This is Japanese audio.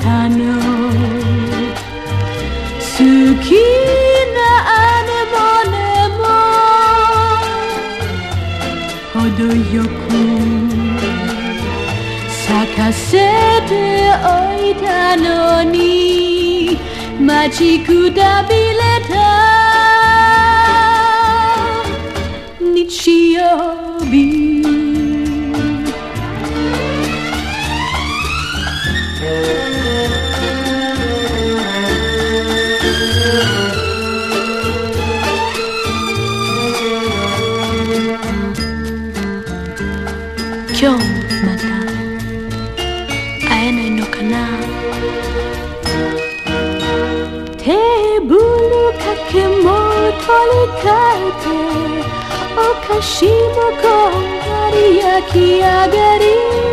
たの好きなアネモネも程よく咲かせておいたのに待ちくたびれた日曜日今日また会えないのかなテーブルかけも取り替えてお菓子もこんがり焼き上がり